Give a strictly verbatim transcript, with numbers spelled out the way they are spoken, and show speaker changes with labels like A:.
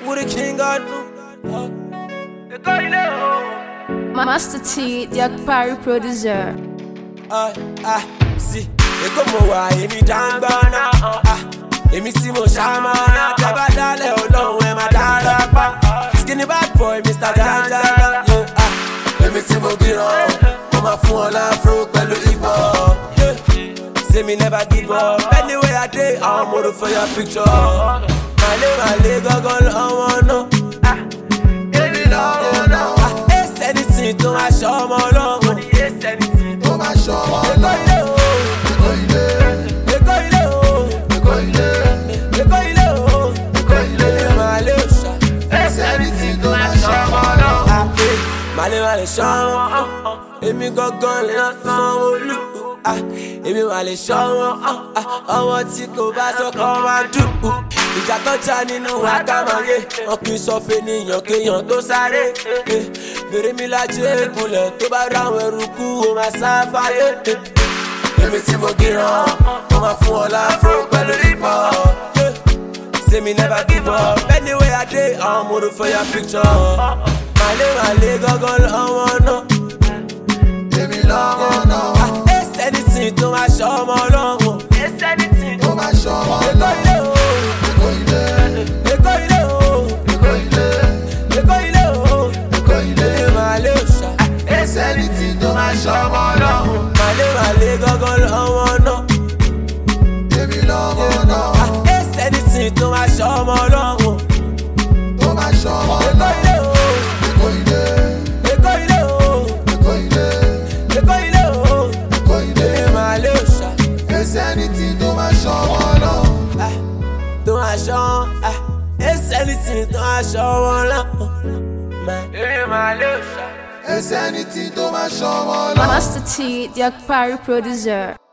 A: Who the king God?
B: Master T, the Akpari producer.
A: Ah, ah, see, they go mo wa emi dangbana. Ah, emi si mo shamana. Jaba dale Ọlọ́run ẹ ma dara pa. Skinny bad boy, Mister Ganja. Yeah, ah, emi si mo giran. Mo ma fún ọ láfro pẹ̀lú hip-hop. Yeah, say me never give up. Anyway I dey, I'm more for your picture. Male male gogo lọ́wọ́ náà. Ah, emi lọ́wọ́ náà. Ah, it's anything tó ma ṣọ́ ọmọ Ọlọ́run. It's anything tó ma ṣọ́ ọmọ Ọlọ́run. Male male ṣọ́wọ́n, èmi gangan lè Sanwó-Olú. Èmi wà lè ṣọ́wọ́n, ọmọ tí kò bá sọ́kọ́ máa dùn. Ìjà kan jà nínú àkàmọ́yé, wọn kì í sọ fènìyàn kéèyàn tó sáré. Bèrè mi lájẹ́ ìkúnlẹ̀ tó bá ráwọn eruku, ó máa sá fáyé. Èmi tí mo gíran, mo máa fún ọ láfro pẹ̀lú hip-hop. Say me never give up. Anyway I dey, I'm more for your picture. Male male gogo lọ́wọ́ náà. Èmi lọ́wọ́ náà. It's anything tó ma ṣọ́ ọmọ Ọlọ́run. It's anything tó ma ṣọ́ ọmọ Ọlọ́run. Èkó ilé o. Èkó ilé o. Èkó ilé. Èkó ilé o. Èkó ilé. Male òṣà. It's anything tó ma ṣọ́ ọmọ Ọlọ́run. Male male gogo lọ́wọ́ náà. Èmi lọ́wọ́ náà. It's anything tó ma ṣọ́ ọmọ Ọlọ́run. Tó ma ṣọ́ ọmọ Ọlọ́run. Anything to my show, ah, to my show, ah, it's anything to my show, man. It's anything to my show,
B: Master T, the Akpari producer.